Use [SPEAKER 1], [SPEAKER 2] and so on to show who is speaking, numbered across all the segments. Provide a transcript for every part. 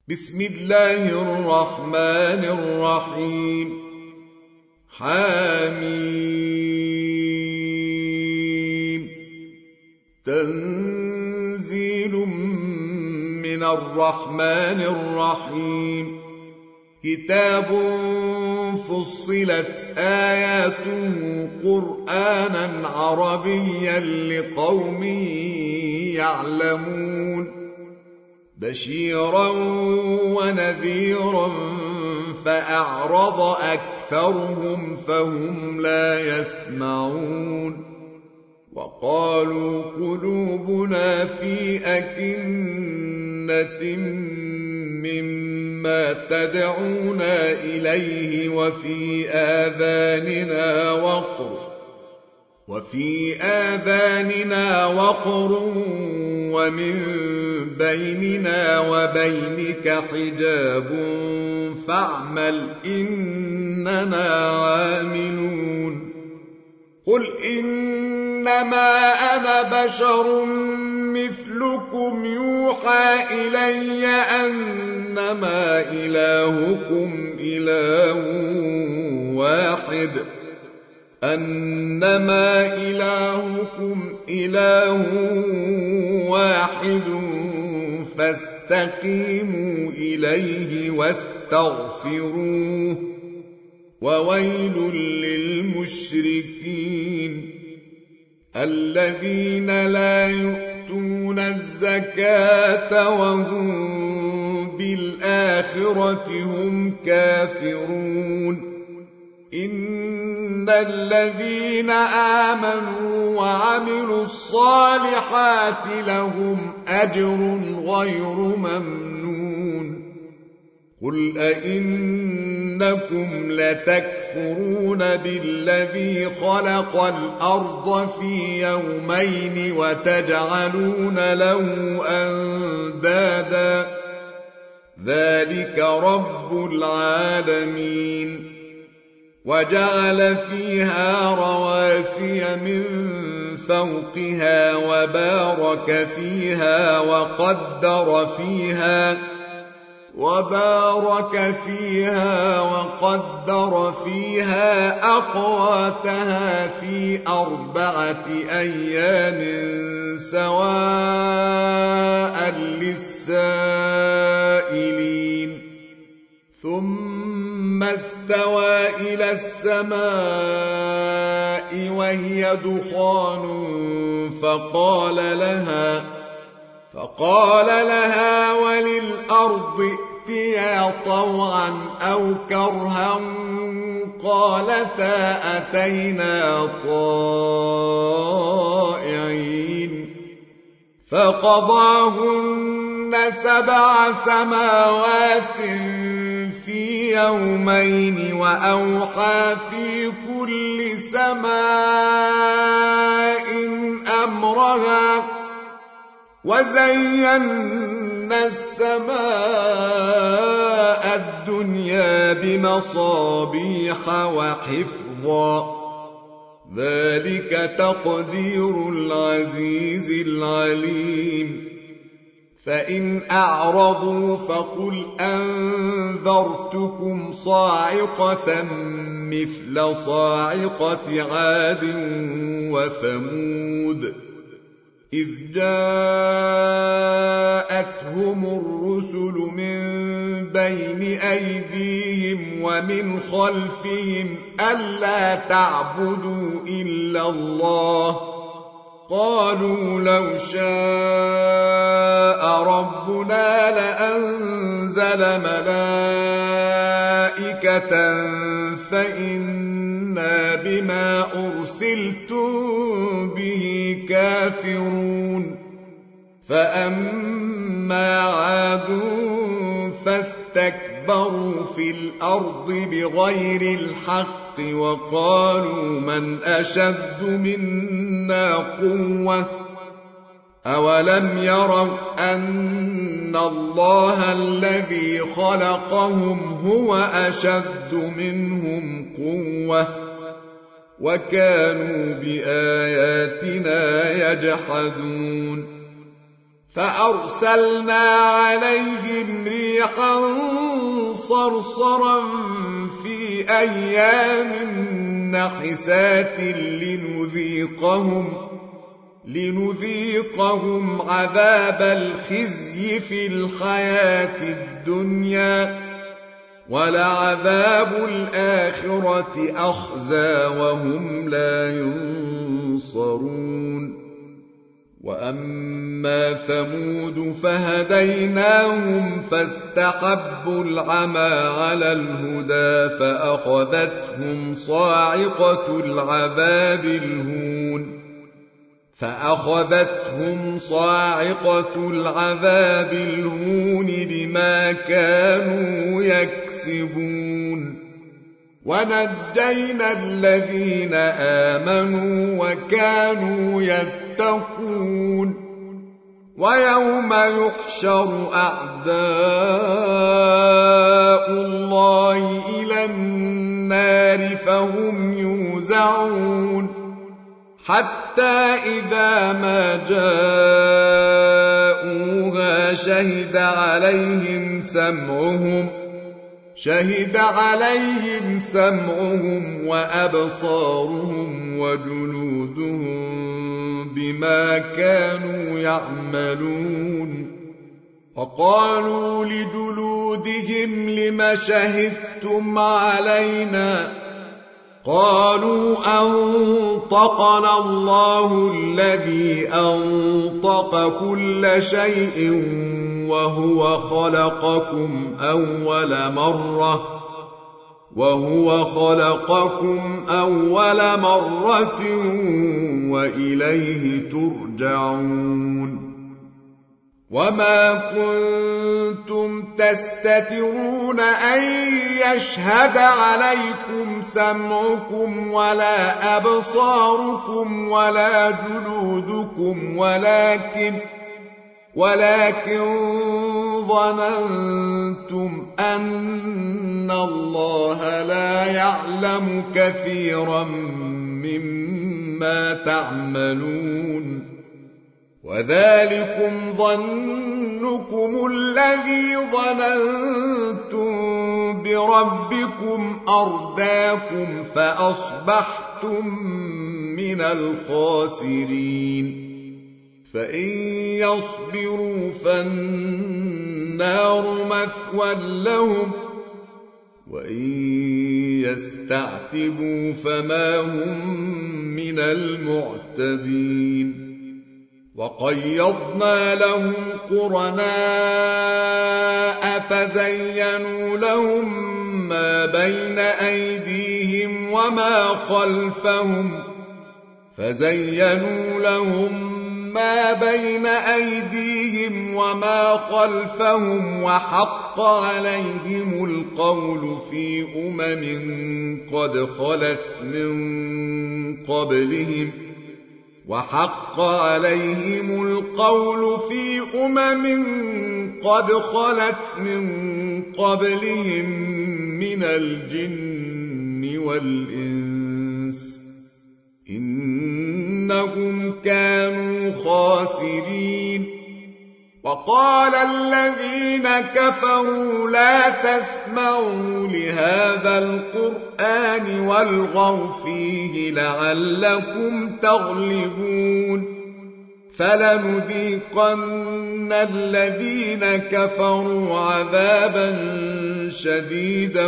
[SPEAKER 1] بسم الله الرحمن الرحيم. حميم. تنزيل من الرحمن الرحيم. كتاب فصلت آياته قرآنا عربيا لقوم يعلمون بشيرا ونذيرا فأعرض أكثرهم فهم لا يسمعون وقالوا قلوبنا في أكنة مما تدعونا إليه وفي آذاننا وقر ومن بيننا وبينك حجاب فاعمل إننا عاملون. قل إنما أنا بشر مثلكم يوحى إلي أنما إلهكم إله واحد فاستقيموا إليه واستغفروه وويل للمشركين الذين لا يؤتون الزكاة وهم بالآخرة هم كافرون. إن الذين آمنوا وعملوا الصالحات لهم أجر غير ممنون. قل أئنكم لتكفرون بالذي خلق الأرض في يومين وتجعلون له أندادا ذلك رب العالمين. وجعل فيها رواسي من فوقها وبارك فيها وقدر فيها أقواتها في 4 أيام سواء للسائلين. ثم استوى إلى السماء وهي دخان فقال لها وللأرض ائتيا طوعا أو كرها قالتا أتينا طائعين. فقضاهن 7 سماوات في يومين وأوحى في كل سماء أمرها وزينا السماء الدنيا بمصابيح وحفظا ذلك تقدير العزيز العليم. فإن أعرضوا فقل أنذرتكم صاعقة مثل صاعقة عاد وثمود إذ جاءتهم الرسل من بين أيديهم ومن خلفهم ألا تعبدوا إلا الله قالوا لو شاء ربنا لأنزل ملائكة فإنا بما أرسلتم به كافرون. فأما عاد فاستكبروا في الأرض بغير الحق وقالوا من أشد منا قوة أولم يروا أن الله الذي خلقهم هو أشد منهم قوة وكانوا بآياتنا يجحدون. فأرسلنا عليهم ريحا ريحا صرصرا في أيام نحسات لنذيقهم عذاب الخزي في الحياة الدنيا ولعذاب الآخرة أخزى وهم لا ينصرون. وأما ثمود فهديناهم فاستحبوا العمى على الهدى فأخذتهم صاعقة العذاب الهون بما كانوا يكسبون. ونجينا الذين آمنوا وكانوا يتقون. ويوم يحشر أعداء الله إلى النار فهم يوزعون حتى إذا ما جاءوها شهد عليهم سمعهم وأبصارهم وجلودهم بما كانوا يعملون. وقالوا لجلودهم لم شهدتم علينا قالوا أنطقنا الله الذي أنطق كل شيء وهو خلقكم أول مرة وإليه ترجعون. وما كنتم تستترون أن يشهد عليكم سمعكم ولا أبصاركم ولا جلودكم ولكن ظننتم أن الله لا يعلم كثيرا مما تعملون. وذلكم ظنكم الذي ظننتم بربكم أرداكم فأصبحتم من الخاسرين. فإن يصبروا فالنار مثوى لهم وإن يستعتبوا فما هم من المعتبين. وقيضنا لهم قرناء فزينوا لهم ما بين أيديهم وما خلفهم وحق عليهم القول في قد خلت من قبلهم من الجن والإنس إنهم كانوا خاسرين. وقال الذين كفروا لا تسمعوا لهذا القرآن والغوا فيه لعلكم تغلبون. فلنذيقن الذين كفروا عذابا شديدا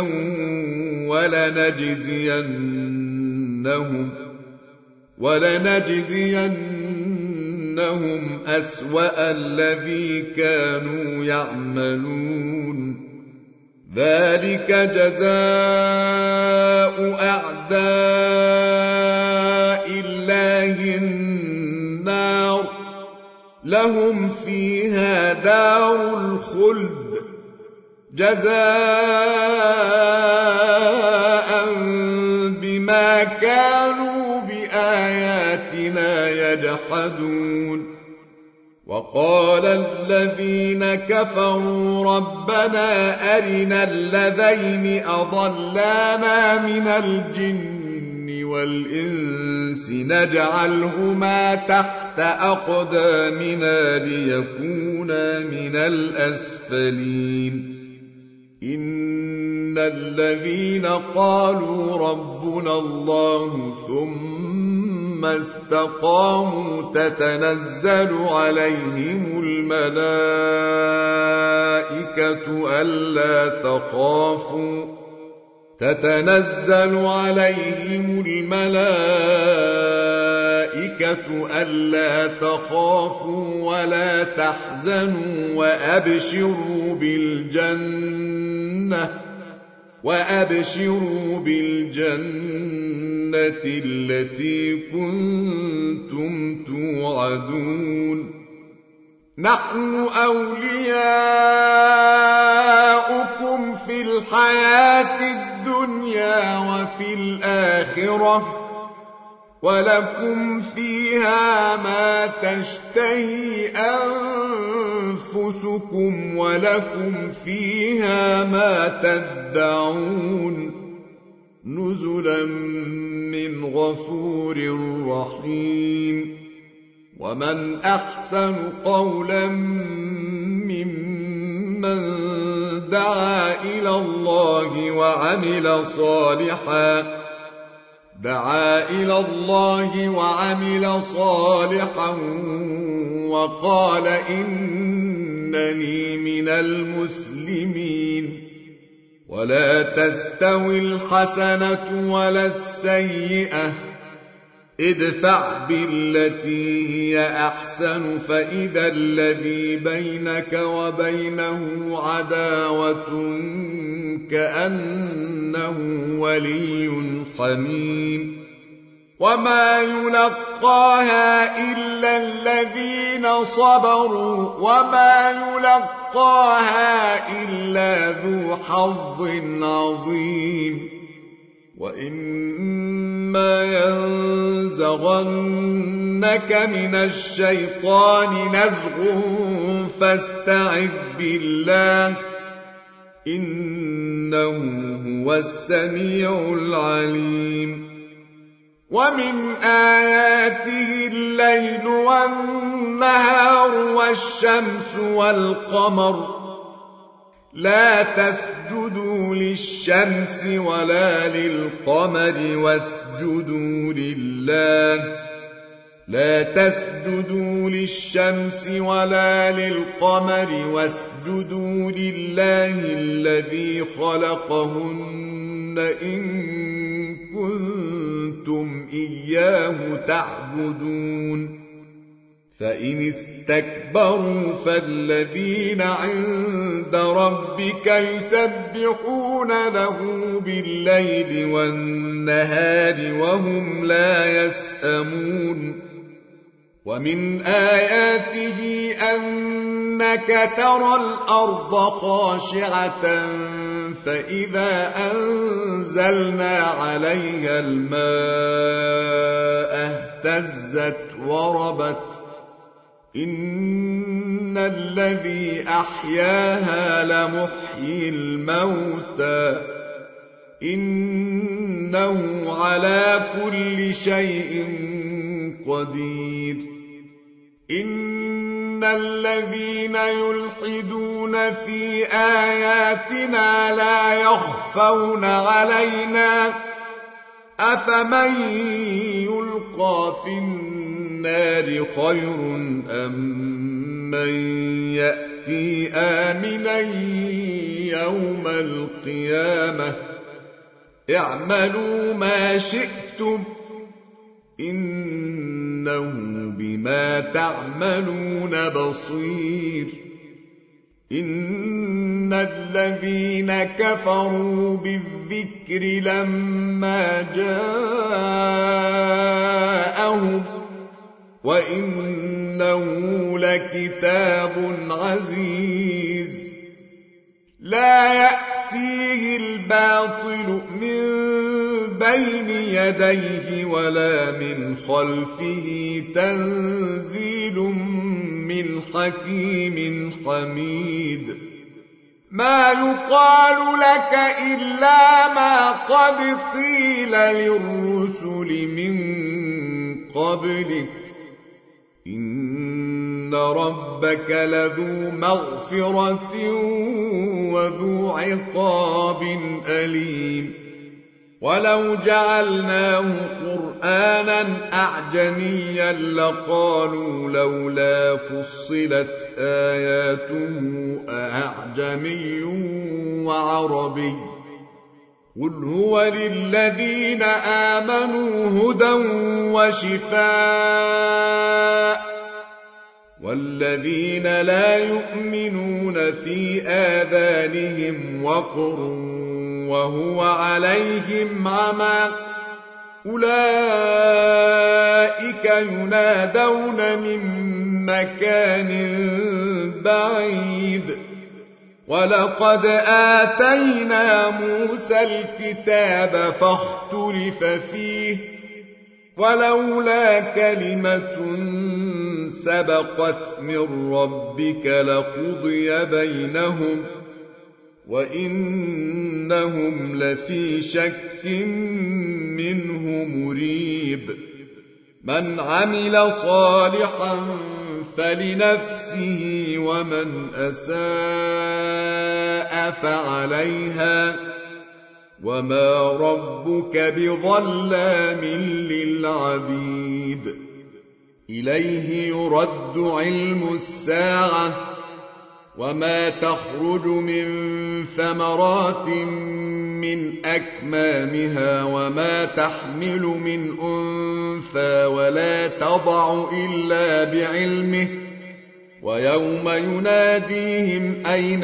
[SPEAKER 1] ولنجزينهم أسوأ الذي كانوا يعملون. ذلك جزاء أعداء الله النار لهم فيها دار الخلد جزاء بما كانوا بآياتنا يجحدون. وقال الذين كفروا ربنا أرنا الذين أضلانا من الجن والإنس نجعلهما تحت أقدامنا ليكونا من الأسفلين. إن الذين قالوا ربنا الله ثم استقاموا تتنزل عليهم الملائكة ألا تخافوا ولا تحزنوا وأبشروا بالجنة التي كنتم توعدون نحن أولياؤكم في الحياة الدنيا وفي الآخرة ولكم فيها ما تشتهي أنفسكم ولكم فيها ما تدعون نزلا من غفور رحيم ومن أحسن قولا ممن دعا إلى الله وعمل صالحا وقال إنني من المسلمين ولا تستوي الحسنة ولا السيئة ادفع بالتي هي أحسن فإذا الذي بينك وبينه عداوة كأنه ولي حميم وما يلقاها إلا الذين صبروا وما يلقاها إلا ذو حظ عظيم وإما ينزغنك من الشيطان نزغ فاستعذ بالله إنه هو السميع العليم ومن آياته الليل والنهار والشمس والقمر لا تسجدوا للشمس ولا للقمر واسجدوا لله الذي خلقهن إن كنتم إياه تعبدون فإن استكبروا فالذين عند ربك يسبحون له بالليل والنهار وهم لا يسأمون ومن آياته أنك ترى الأرض خاشعة فإذا أنزلنا عليها الماء اهتزت وربت إن الذي أحياها لمحيي الموتى إنه على كل شيء قدير إن الذين يلحدون في آياتنا لا يخفون علينا أفمن يلقى في النار خير أم من يأتي آمنا يوم القيامة اعملوا ما شئتم إنه بما تعملون بصير إن الذين كفروا بالذكر لما جاءهم وإنه لكتاب عزيز لا يأتيه الباطل من بين يديه ولا من خلفه تنزيل من حكيم حميد ما يقال لك إلا ما قد قيل للرسل من قبلك إن إن ربك لذو مغفرة وذو عقاب أليم ولو جعلناه قرآنا أعجميا لقالوا لولا فصلت آياته أعجمي وعربي قل هو للذين آمنوا هدى وشفاء والذين لا يؤمنون في آذانهم وقر وهو عليهم عمى أولئك ينادون من مكان بعيد ولقد آتينا موسى الكتاب فاختلف فيه ولولا كلمة سبقت من ربك لقضي بينهم وإنهم لفي شك منه مريب من عمل صالحا فلنفسه ومن أساء فعليها وما ربك بظلام للعبيد إليه يرد علم الساعة وما تخرج من ثمرات من أكمامها وما تحمل من أنثى ولا تضع إلا بعلمه ويوم يناديهم أين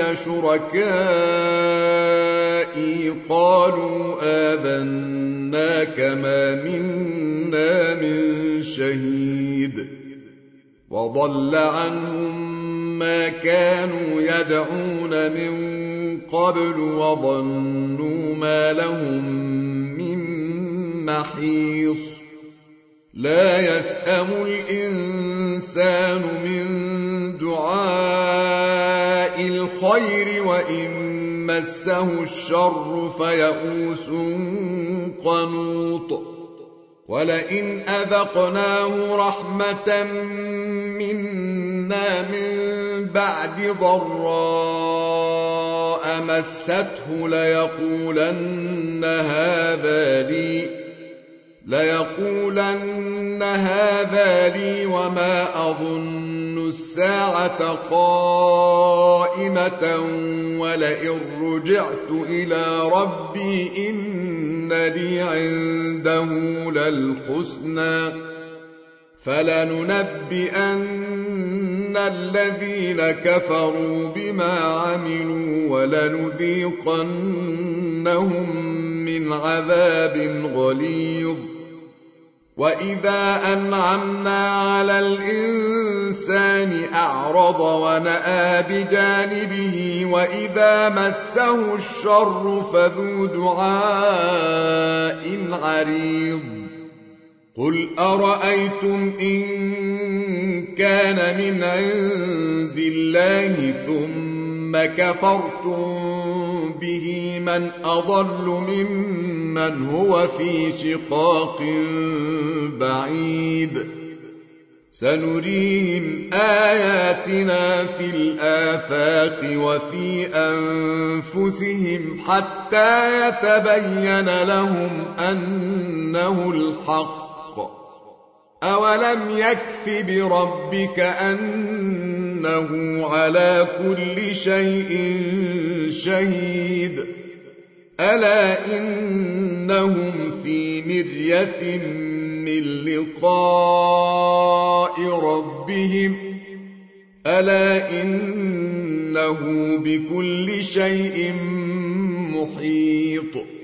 [SPEAKER 1] شركائي قالوا آذناك ما منا من شهيد وضل عنهم ما كانوا يدعون من قبل وظنوا ما لهم من محيص لا يسأم الإنسان من دعاء الخير وإن مسه الشر فيئوس قنوط ولئن أذقناه رحمة منا من بعد ضراء مسته ليقولن هذا لي وما أظن الساعة قائمة ولئن رجعت إلى ربي إن لي عنده للحسنى فلننبئن الذين كفروا بما عملوا ولنذيقنهم من عذاب غليظ وإذا أنعمنا على الإنسان أعرض ونأى بجانبه وإذا مسه الشر فذو دعاء عريض قل أرأيتم إن كان من عند الله ثم كفرتم به من أضل ممن هو في شقاق بعيد سنريهم آياتنا في الآفاق وفي أنفسهم حتى يتبين لهم أنه الحق أولم يكف بربك أنه على كل شيء شهيد ألا إنهم في مرية من لقاء ربهم ألا إنه بكل شيء محيط